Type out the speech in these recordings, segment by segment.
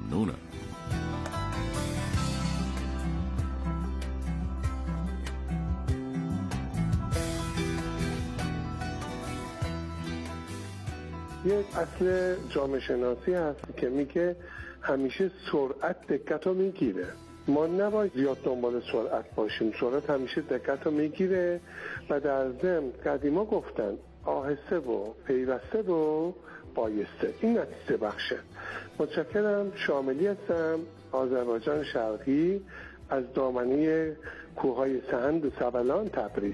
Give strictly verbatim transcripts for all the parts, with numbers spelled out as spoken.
ممنونم. یک اصل جامعه شناسی هست که میگه همیشه سرعت دقت رو میگیره. ما نباید زیاد دنبال سرعت باشیم، سرعت همیشه دقت رو میگیره و در ضمن قدیما گفتن آهسته و پیوسته و بایسته. این نتیجه بخشه. متشکرم. شاملی هستم، آذربایجان شرقی، از دامنه کوههای سهند و سبلان، تبریز.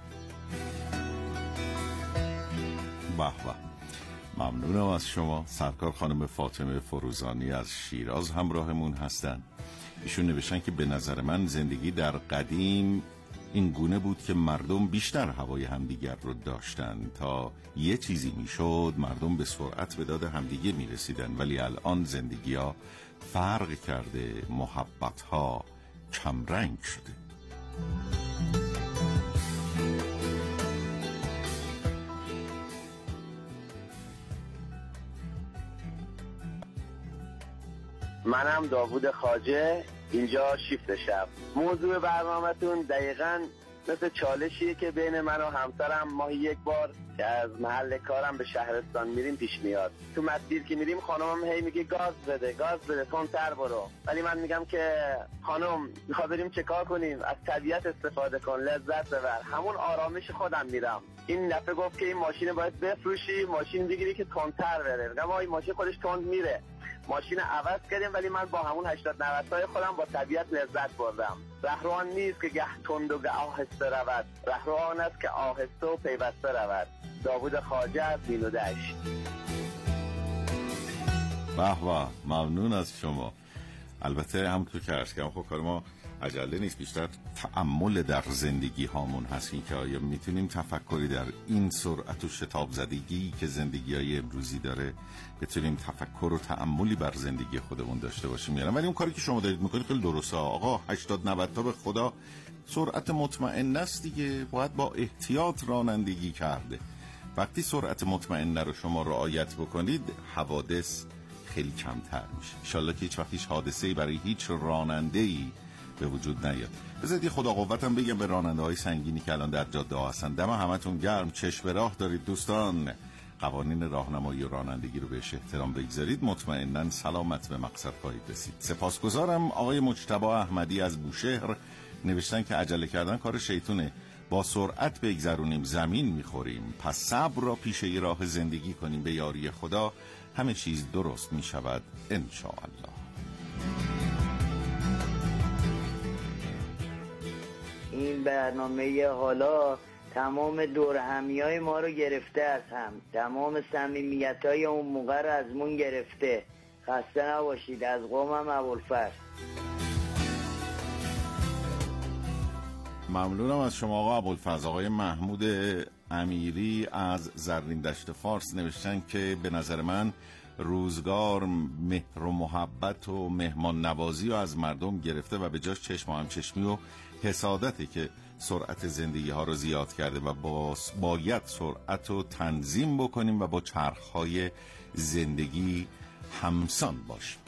به به، ممنونم از شما. سرکار خانم فاطمه فروزانی از شیراز همراهمون هستن. ایشون نوشتن که به نظر من زندگی در قدیم این گونه بود که مردم بیشتر هوای همدیگر رو داشتن. تا یه چیزی میشد مردم به سرعت به داد همدیگه میرسیدن، ولی الان زندگی ها فرق کرده، محبت ها کمرنگ شده. منم داوود خواجه، اینجا شیفت شب. موضوع برنامه‌تون دقیقاً مثل چالشیه که بین من و همسرم ماهی یک بار که از محل کارم به شهرستان میریم پیش میاد. تو مسیر که میریم خانمم هی میگه گاز بده گاز بده تندتر برو، ولی من میگم که خانم میخوام بریم چه کار کنیم، از طبیعت استفاده کن، لذت ببر. همون آرامش خودم میرم. این دفعه گفت که این ماشین باید بفروشی، ماشین بگیری که تندتر بره. میگم این ماشین خودش تند میره. ماشین عوض کردیم، ولی من با همون هشتاد نود تای خودم با طبیعت لذت بردم. رهرو آن نیست که گه تند و گه آهسته رود، رهرو آن است که آهسته و پیوسته رود. داوود خواجه از بینو دشت. به به، ممنون از شما. البته همونطور که عرض کردم، خب کار ما عجله نیست، بیشتر تأمل در زندگی هامون هست که آیا میتونیم تفکری در این سرعت و شتاب زدگی که زندگی های امروزی داره بتونیم تفکر و تأملی بر زندگی خودمون داشته باشیم. یعنی ولی اون کاری که شما دارید میکنید خیلی درسته آقا. هشتاد نود تا به خدا سرعت مطمئن است دیگه، باید با احتیاط رانندگی کرده. وقتی سرعت مطمئن رو شما رعایت بکنید حوادث خیلی کمتر میشه. انشالله که هیچ وقتیش حادثه‌ای برای هیچ راننده‌ای به وجود نیاد. بذارید یه خدا قوتم بگم به راننده های سنگینی که الان در جاده ها هستن، دم همتون گرم، چشم به راه دارید دوستان. قوانین راهنمایی و رانندگی رو بهش احترام بگذارید، مطمئناً سلامت به مقصد خواهید رسید. سپاسگزارم. آقای مجتبی احمدی از بوشهر نوشتن که عجله کردن کار شیطونه، با سرعت بگذرونیم زمین میخوریم، پس صبر را پیشه راه زندگی کنیم، به یاری خدا همه چیز درست میشود انشاءالله. این برنامه حالا تمام دور همیای ما رو گرفته از هم، تمام صمیمیت های اون موقع رو از مون گرفته. خسته نباشید. از قومم ابوالفضل. ممنونم از شما آقا ابوالفضل. آقای محمود امیری از زرین دشت فارس نوشتن که به نظر من روزگار مهر و محبت و مهمان نوازی رو از مردم گرفته و به جاش چشم و همچشمی و حسادته که سرعت زندگی ها رو زیاد کرده و باید سرعت رو تنظیم بکنیم و با چرخهای زندگی همسان باشیم.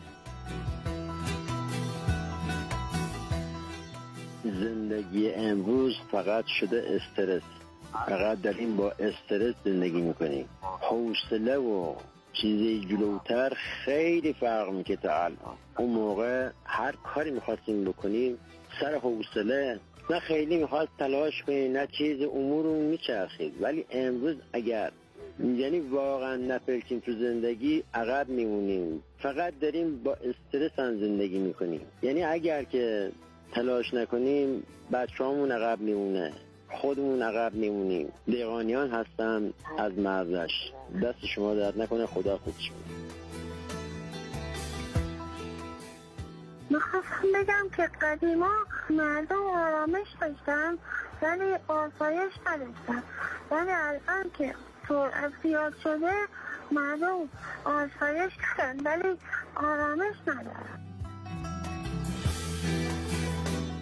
زندگی امروز فقط شده استرس، فقط داریم با استرس زندگی میکنیم. حوصله و چیزی جلوتر خیلی فرق میکنه تا الان. اون موقع هر کاری میخواستیم بکنیم سر حوصله، نه خیلی میخواست تلاش کنیم، نه چیز امورون میچرخید. ولی امروز اگر یعنی واقعا نپرکیم تو زندگی عقب میمونیم، فقط داریم با استرس هم زندگی میکنیم. یعنی اگر که تلاش نکنیم بچه‌هامون عقب میمونه، خودمون عقب میمونیم. دیقانیان هستن از مرزش. دست شما درد نکنه، خدا خودش کنه. میخواستم بگم که قدیما مردم آرامش داشتن ولی آسایش نداشتن، ولی الان که سرعت زیاد شده مردم آسایش دارن ولی آرامش ندارن.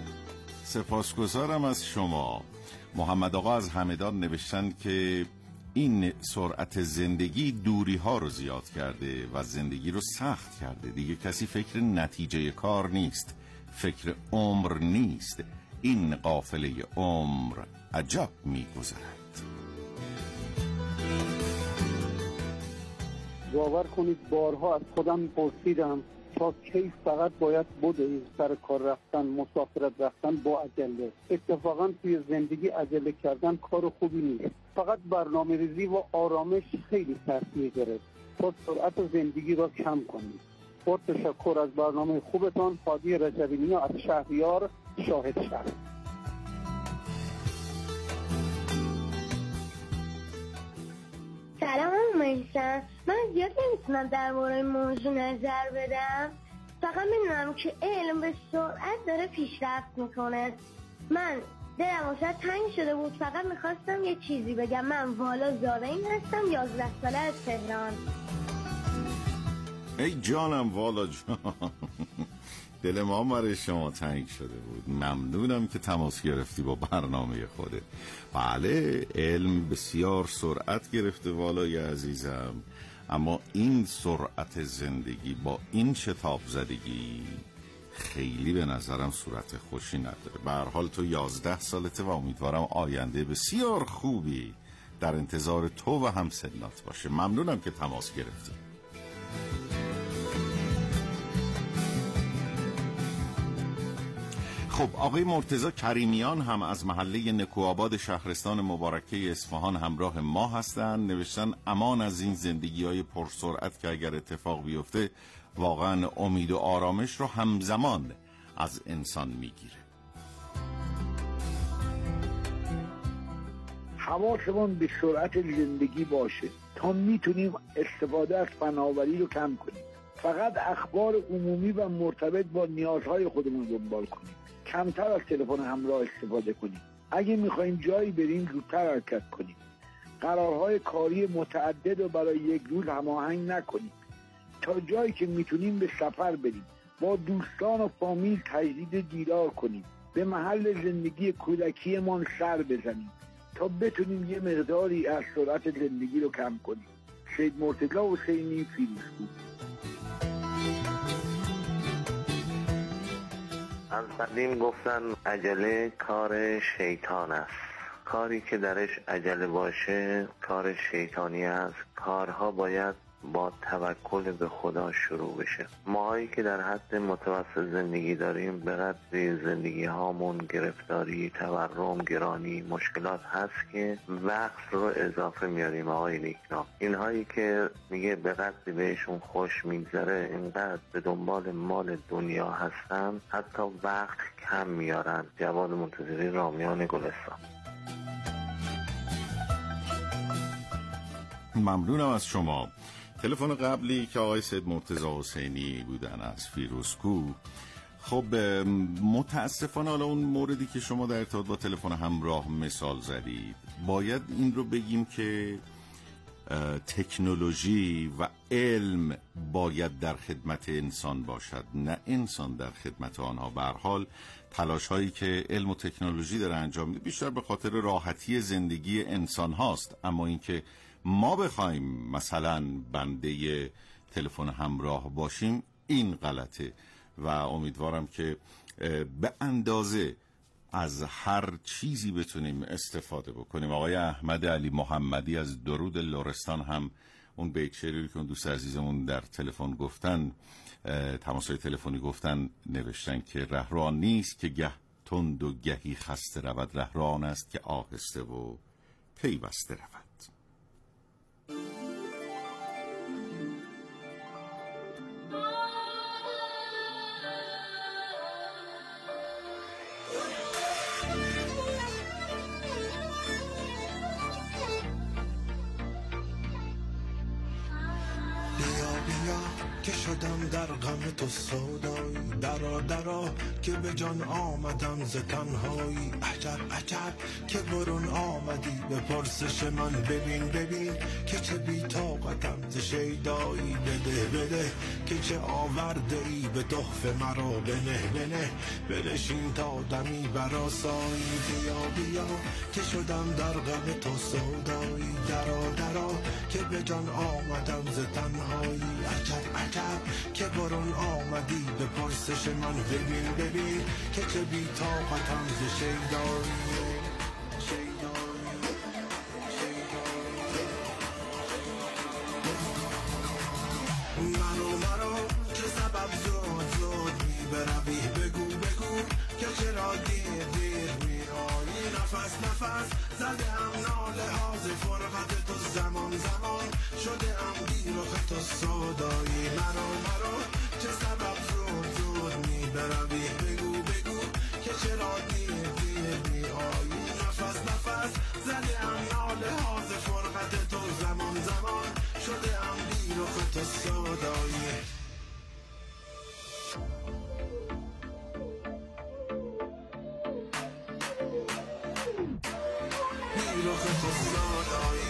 سپاسگزارم از شما. محمد آقا از همدان نوشتن که این سرعت زندگی دوری ها رو زیاد کرده و زندگی رو سخت کرده. دیگه کسی فکر نتیجه کار نیست، فکر عمر نیست. این قافله عمر عجب می‌گذرد. باور کنید بارها از خودم پرسیدم تا کی فقط باید بوده سر کار رفتن، مسافرت رفتن با عجله. اتفاقا توی زندگی عجله کردن کار خوبی نیست. فقط برنامه ریزی و آرامش خیلی تاثیر داره تا سرعت زندگی را کم کنید. با تشکر از برنامه خوبتان. هادی رجبی از شهریار شاهد شهر. سلام میشن. من زیاد نمیتونم در مورد موضوع نظر بدم، فقط میدونم که علم به سرعت داره پیشرفت میکنه. من دلم واسه تنگ شده بود، فقط میخواستم یه چیزی بگم. من والا زارعین هستم، یازده ساله از تهران. ای جانم والا جان، دل ما برای شما تنگ شده بود. ممنونم که تماس گرفتی با برنامه خوده. بله، علم بسیار سرعت گرفته والای عزیزم، اما این سرعت زندگی با این شتاب زدگی خیلی به نظرم صورت خوشی نداره. به هر حال تو یازده سالته و امیدوارم آینده بسیار خوبی در انتظار تو و همسنات باشه. ممنونم که تماس گرفتی. خب آقای مرتضی کریمیان هم از محله نکوآباد شهرستان مبارکه اصفهان همراه ما هستند. نوشتن امان از این زندگی‌های پرسرعت که اگر اتفاق بیفته واقعا امید و آرامش رو همزمان از انسان میگیره. حواسمون به سرعت زندگی باشه تا میتونیم استفاده از فناوری رو کم کنیم. فقط اخبار عمومی و مرتبط با نیازهای خودمون دنبال کنیم. کمتر از تلفن همراه استفاده کنیم. اگه میخوایم جایی بریم زودتر حرکت کنیم. قرارهای کاری متعدد رو برای یک روز هماهنگ نکنیم. تا جایی که میتونیم به سفر بریم. با دوستان و فامیل تجدید دیدار کنیم. به محل زندگی کودکیمان سر بزنیم تا بتونیم یه مقداری از سرعت زندگی رو کم کنیم. سید مرتضی حسینی، فیروزکوه. از قدیم گفتن عجله کار شیطان است. کاری که درش عجله باشه کار شیطانی است. کارها باید با توکل به خدا شروع بشه. ماهایی که در حد متوسط زندگی داریم به قدر زندگی هامون گرفتاری، تورم، گرانی، مشکلات هست که وقت رو اضافه میاریم. آقای نیکنا اینهایی که میگه به قدر بهشون خوش میگذره اینقدر به دنبال مال دنیا هستن حتی وقت کم میارن. جواد منتظری، رامیان گلستان. ممنونم از شما. تلفن قبلی که آقای سید مرتضی حسینی بودن از فیروزکوه. خب متاسفانه حالا اون موردی که شما در ارتباط با تلفن همراه مثال زدید، باید این رو بگیم که تکنولوژی و علم باید در خدمت انسان باشد، نه انسان در خدمت آنها. به هر حال تلاش هایی که علم و تکنولوژی داره انجام میده بیشتر به خاطر راحتی زندگی انسان هاست، اما اینکه ما بخوایم مثلا بنده تلفن همراه باشیم این غلطه و امیدوارم که به اندازه از هر چیزی بتونیم استفاده بکنیم. آقای احمد علی محمدی از درود لرستان هم اون بیت شعری که اون دوست عزیزمون در تلفن گفتن، تماس‌های تلفنی گفتن، نوشتن که رهرو نیست که گه تند و گهی خسته رود، رهرو آن است که آهسته و پیوسته رود. که شدم در غم تو سودایی، درا درا که به جان آمدم ز تنهایی. عجب عجب که برون آمدی به پرسش من، ببین ببین که چه بی طاقتم ز شیدایی. بده بده که چه آورده ای به تحفه مرا، بنه بنه بنشین تا دمی برآسایی. بیا بیا که شدم در غم تو سودایی، درا درا که به جان آمدم ز تنهایی. عجب عجب که برون آمدی به پرسش من، ببین ببین که چه بی طاقتم ز شیدایی. منو مرا چه سبب زود زود می بروی، بگو بگو که چرا دیر دیر می آیی. نفس نفس زده ام ناله ها ز فرقت تو، زمان زمان شده ام بیرخ تو سودایی. مرا مرا چه سبب زود زود می بروی، بگو بگو که چرا دیر دیر می آیی. نفس نفس زده ام ناله ها ز فرقت تو، زمان زمان شده ام بیرخ تو سودایی. بیرخ تو سودایی.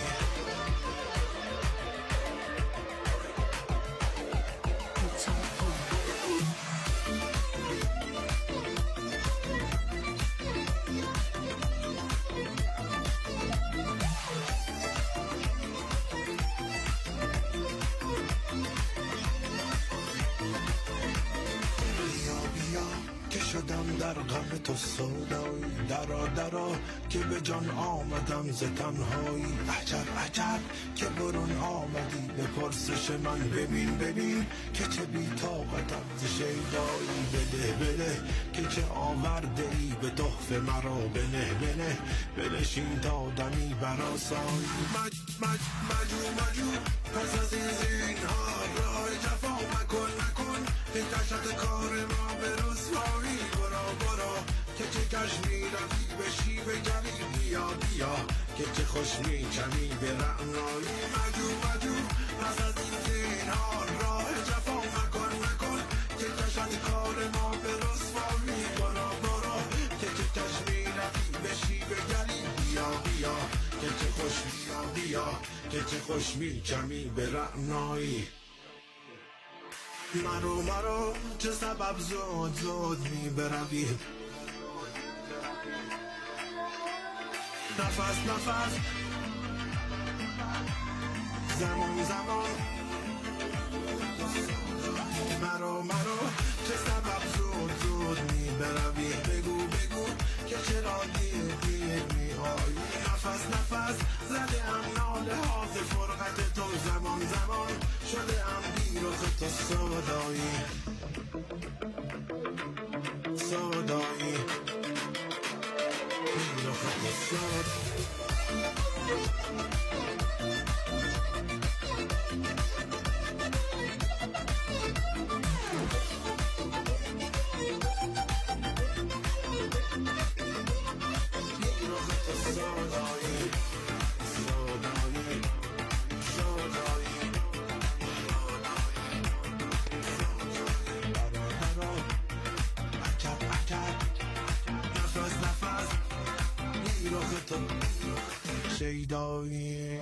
در غم تو سودایی، درا درا که به جان آمدم ز تنهایی. عجب عجب که برون آمدی به پرسش من، ببین ببین که چه بی طاقتم ز شیدایی. بده بده که چه آورده ای به تحفه مرا، بنه بنه بنشین تا دمی برآسایی. مج مج مجو مجو پس از این زینهار راه جفا مکن مکن، این تشت کار ما به رسوایی. برا برا که چه کش می روی به شیب گلی، بیا بیا که چه خوش می چمی به رعنایی. مجو مجو پس از این زینهار راه جفا مکن مکن، که کشت کار ما به رسوایی. برا برا که چه کش می روی به شیب گلی، بیا بیا که چه خوش بیا بیا که چه خوش می چمی به رعنایی. مرو مرو چه سبب زود زود می بروی، نفس نفس زمان زمان. مرو مرو چه سبب زود زود می بروی، بگو بگو که چرا دیر دیر می آیی. نفس نفس زده ام ناله ها ز فرقت تو، زمان زمان شده ام بیرخ تو سودایی. سودایی بیرخ تو سودایی. شیدایی.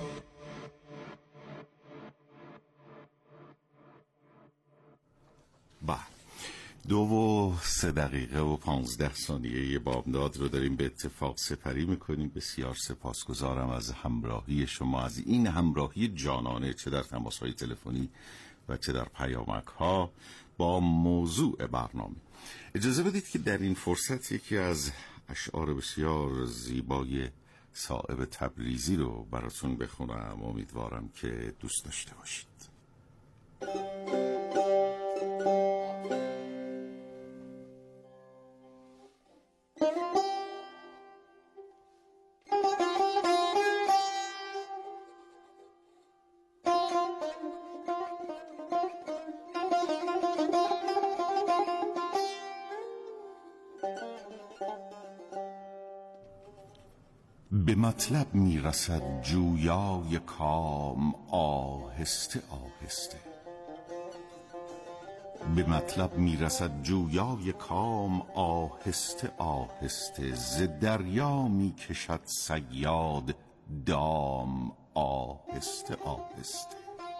با دو و سه دقیقه و پانزده ثانیه بامداد رو داریم به اتفاق سپری میکنیم. بسیار سپاسگزارم از همراهی شما، از این همراهی جانانه، چه در تماس‌های تلفنی و چه در پیامک ها با موضوع برنامه. اجازه بدید که در این فرصت یکی از اشعار بسیار زیبای صائب تبریزی رو براتون بخونم. امیدوارم که دوست داشته باشید. به مطلب میرسد جویای کام آهسته آهسته، به مطلب میرسد جویای کام، آهسته آهسته ز دریا میکشد صیاد دام، آهسته آهسته.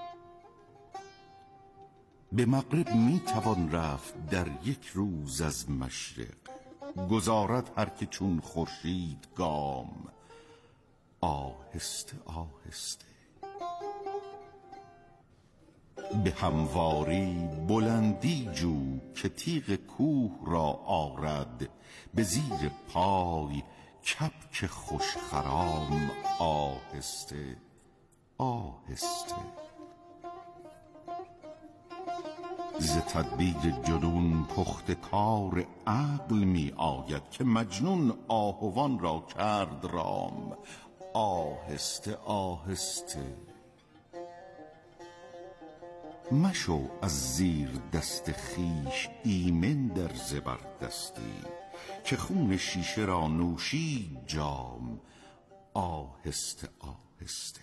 به مغرب میتوان رفت در یک روز از مشرق، گذارد هر که چون خورشید گام، آهسته آهسته. به همواری بلندی جو که تیغ کوه را آرد، به زیر پای کبک خوش خرام، آهسته آهسته. ز تدبیر جنون پخت کار عقل می آید، که مجنون آهوان را کرد رام، آهسته آهسته. مشو از زیر دست خیش ایمن در زبردستی، که خون شیشه را نوشید جام، آهسته آهسته.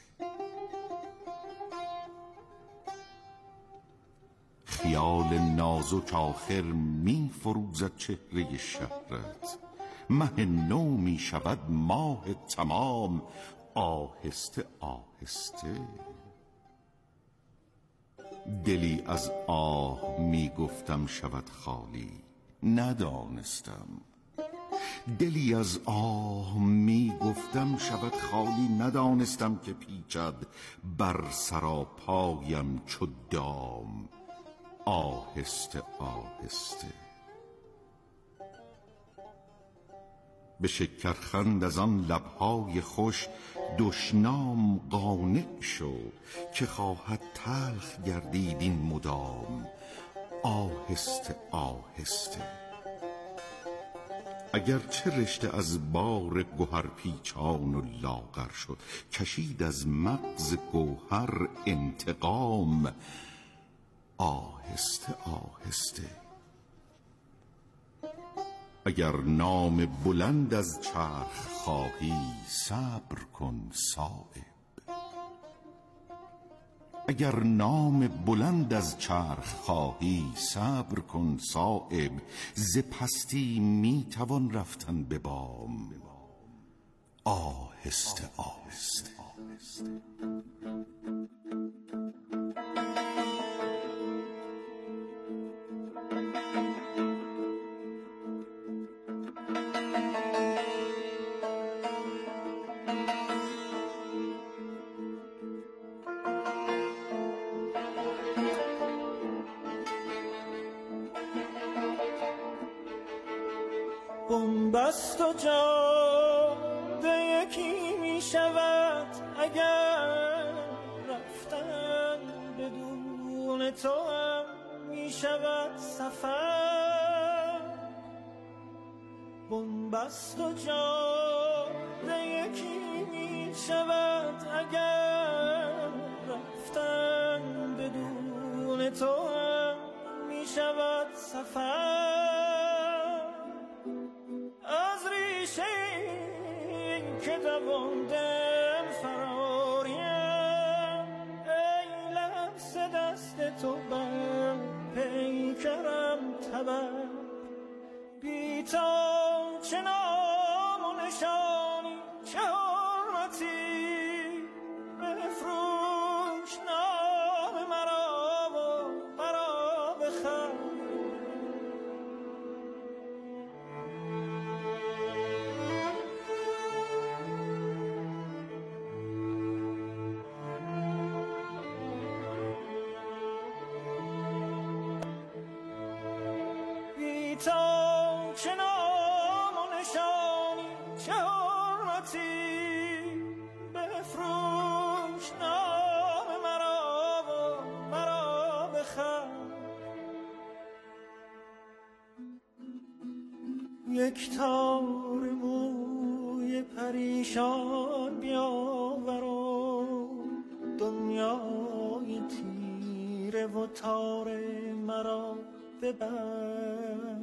خیال نازک آخر می فروزد چهره شهرت، مه نو می شود ماه تمام، آهسته آهسته. دلی از آه می گفتم شود خالی، ندانستم. دلی از آه می گفتم شود خالی، ندانستم که پیچد بر سراپایم چو دام، آهسته آهسته. به شکرخند از آن لبهای خوش دشنام قانع شو، که خواهد تلخ گردید این مدام، آهسته آهسته. اگر چه رشته از بار گوهر پیچان و لاغر شد، کشید از مغز گوهر انتقام، آهسته آهسته. اگر نام بلند از چرخ خواهی صبر کن صایب، اگر نام بلند از چرخ خواهی صبر کن صایب، ز پستی می توان رفتن به بام، آهسته آهسته. بنبست و جاده یکی می شود، اگر رفتن بدون تو هم می شود سفر. بنبست و جاده یکی می شود، اگر رفتن بدون تو هم می شود سفر. که دووندم فراریم، ای لمس دست تو بر پیکرم تبر. بی تو چه نام و نشانی، چه حرمتی، بفروش نام مرا و مرا بخر. تو چه نام و نشانی، چه حرمتی، بفروش نام مرا و مرا بخر. یک تار موی پریشان بیاور و دنیای تیره و تار مرا ببر.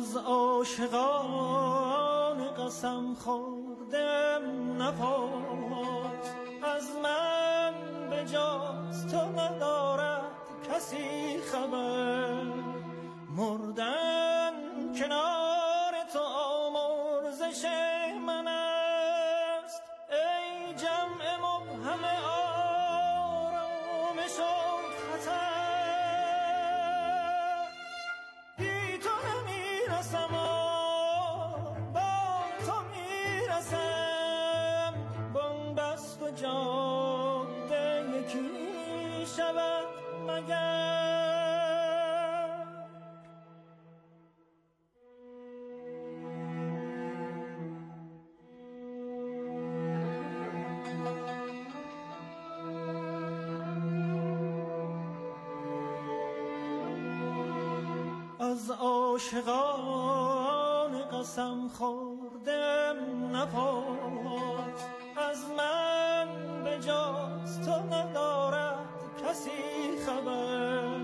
از عاشقان قسم خوردم نپاس، از من به جز تو ندارد کسی خبر، مردن کنار تو آمرزش من است، ای جمع مبهم آرامش و خطر، بی تو نمیرسم با تو میرسم، بنبست و جاده یکی شود مگر. از عاشقان قسم خوردم نپاس، از من به جز تو ندارد کسی خبر،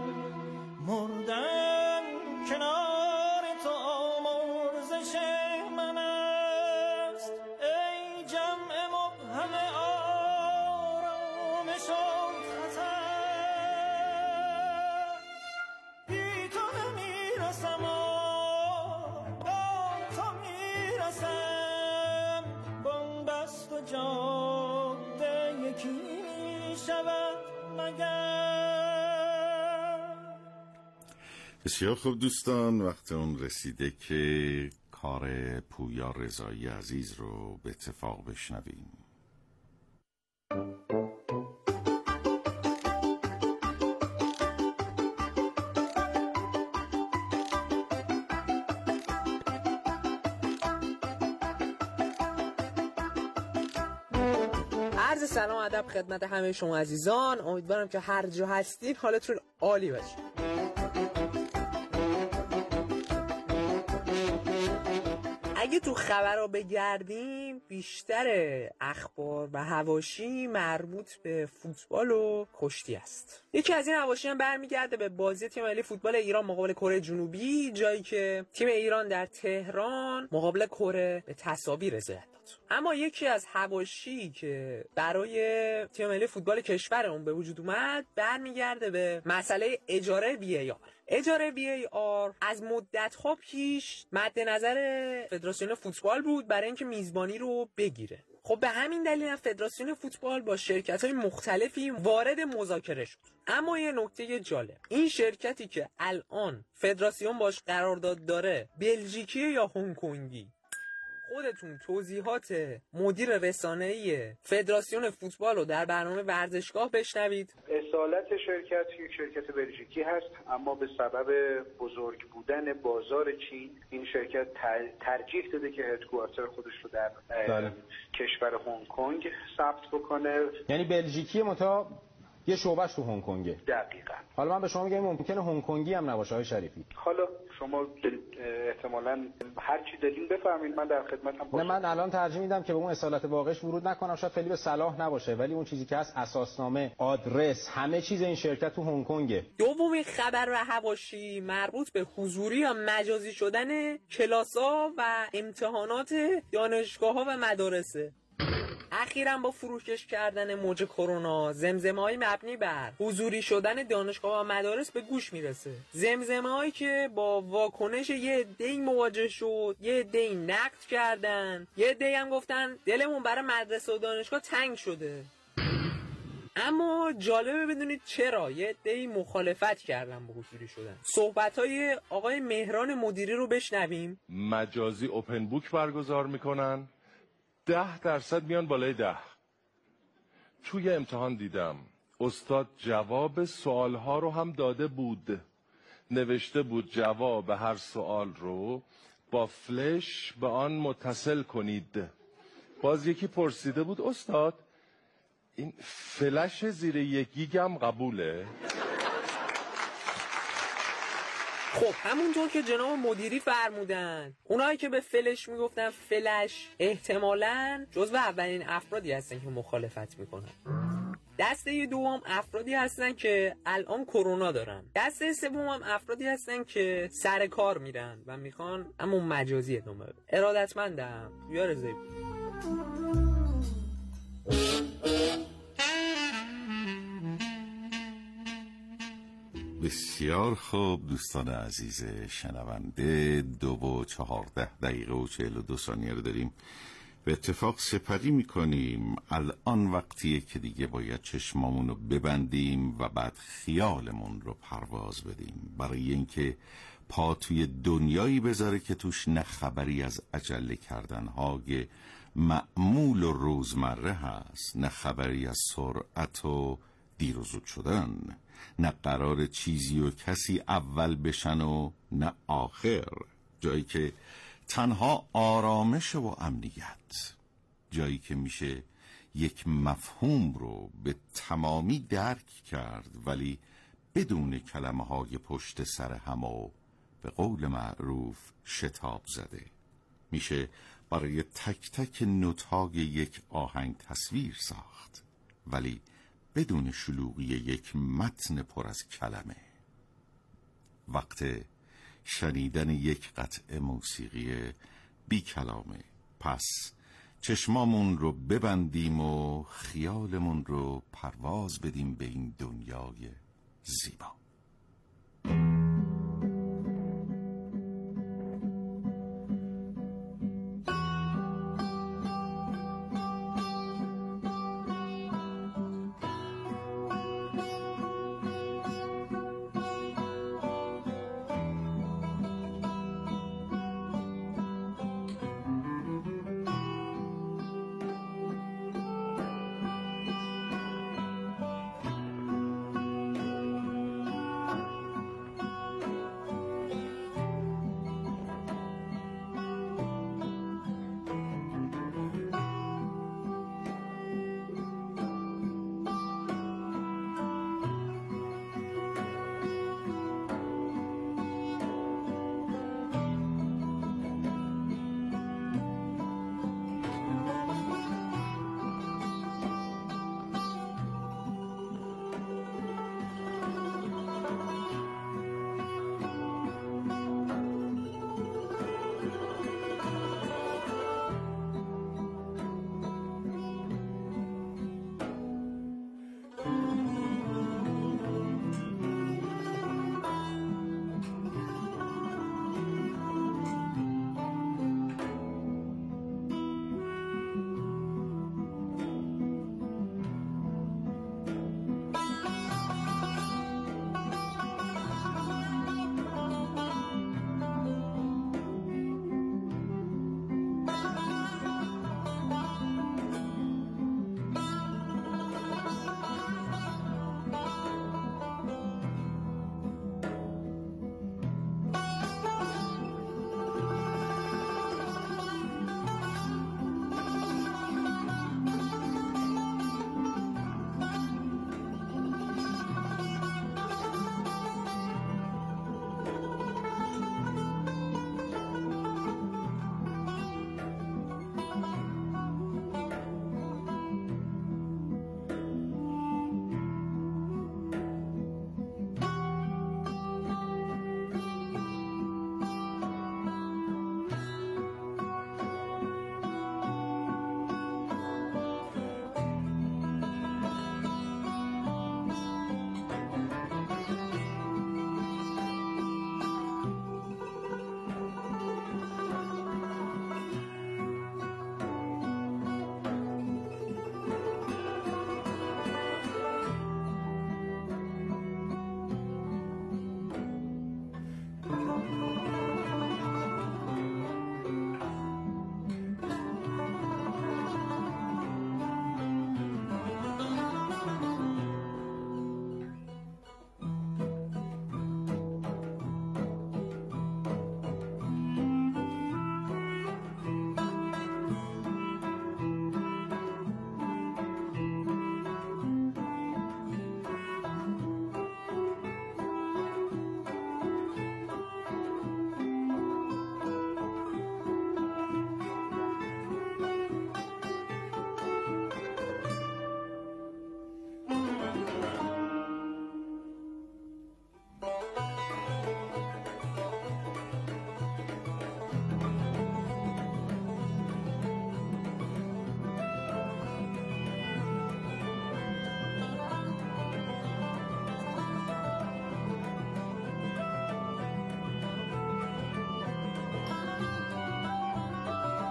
مردن کنار تو آمرزش من است، ای جمع مبهم آرامش و خطر، بی تو نمیرسم با تو میرسم، بنبست و جاده یکی شود مگر. بسیار خوب دوستان، وقت اون رسیده که کار پویا رضایی عزیز رو به اتفاق بشنویم. عرض سلام ادب خدمت همه شما عزیزان، امیدوارم که هر جا هستین حالتون عالی باشه. اگه تو خبرها بگردیم، بیشتر اخبار و حواشی مربوط به فوتبال و کشتی است. یکی از این حواشی هم برمیگرده به بازی تیم ملی فوتبال ایران مقابل کره جنوبی، جایی که تیم ایران در تهران مقابل کره به تساوی رسیدند. اما یکی از حواشی که برای تیم ملی فوتبال کشورمون به وجود اومد برمیگرده به مسئله اجاره وی ای آر. اجاره وی ای آر از مدت‌ها پیش مد نظر فدراسیون فوتبال بود برای اینکه میزبانی رو بگیره. خب به همین دلیل فدراسیون فوتبال با شرکت‌های مختلفی وارد مذاکره شد. اما یه نکته جالب، این شرکتی که الان فدراسیون باش قرارداد داره بلژیکی یا هنگ کنگی؟ خودتون توضیحات مدیر رسانه‌ای فدراسیون فوتبال رو در برنامه ورزشگاه بشنوید. اصالت شرکت یک شرکت بلژیکی هست، اما به سبب بزرگ بودن بازار چین این شرکت ترجیح داده که هدکوارتر خودش رو در بله. کشور هنگ کنگ ثبت بکنه. یعنی بلژیکی متا یه شعبهش تو هنگ کنگه. دقیقاً. حالا من به شما میگم ممکنه هنگ کنگی هم نباشه های شریفی. حالا شما احتمالاً هر چی دارین بفهمید، من در خدمتم باشم. نه من الان ترجیح میدم که به اون اصالت واقعش ورود نکنم، شاید خیلی به صلاح نباشه، ولی اون چیزی که هست اساسنامه، آدرس، همه چیز این شرکت تو هنگ کنگه. دومین خبر و حواشی مربوط به حضوری یا مجازی شدن کلاس‌ها و امتحانات دانشگاه‌ها و مدارسه. اخیراً با فروکش کردن موج کرونا، زمزمه‌های مبنی بر حضوری شدن دانشگاه و مدارس به گوش میرسه. زمزمه‌هایی که با واکنش یه عده‌ای مواجه شد، یه عده‌ای نقد کردن، یه عده‌ای هم گفتن دلمون برای مدرسه و دانشگاه تنگ شده. اما جالبه بدونید چرا یه عده‌ای مخالفت کردن با حضوری شدن. صحبت‌های آقای مهران مدیری رو بشنویم. مجازی اوپن بوک برگزار میکنن، ده درصد میان بالای ده. توی امتحان دیدم استاد جواب سوالها رو هم داده بود، نوشته بود جواب هر سوال رو با فلش به آن متصل کنید. باز یکی پرسیده بود استاد این فلش زیر یک گیگم قبوله؟ خب همونطور که جناب مدیری فرمودن، اونایی که به فلش میگفتن فلش احتمالاً جزو اولین افرادی هستن که مخالفت میکنن. دسته دوم افرادی هستن که الان کرونا دارن. دسته سوم هم افرادی هستن که سر کار میرن و میخوان اما مجازی ادامه بدن. ارادتمندم. یا رضایی. بسیار خوب دوستان عزیز شنونده، دو و چهارده دقیقه و چهل و دو ثانیه رو داریم به اتفاق سپری میکنیم. الان وقتیه که دیگه باید چشمامون رو ببندیم و بعد خیالمون رو پرواز بدیم، برای اینکه پا توی دنیایی بذاره که توش نه خبری از عجله کردنهای معمول و روزمره هست، نه خبری از سرعت و دیر و زود شدن، نه قرار چیزی و کسی اول بشن و نه آخر. جایی که تنها آرامش و امنیت، جایی که میشه یک مفهوم رو به تمامی درک کرد ولی بدون کلمه های پشت سر هم و به قول معروف شتاب زده. میشه برای تک تک نوت‌های یک آهنگ تصویر ساخت ولی بدون شلوغی یک متن پر از کلمه. وقت شنیدن یک قطعه موسیقی بی کلامه. پس چشمامون رو ببندیم و خیالمون رو پرواز بدیم به این دنیای زیبا.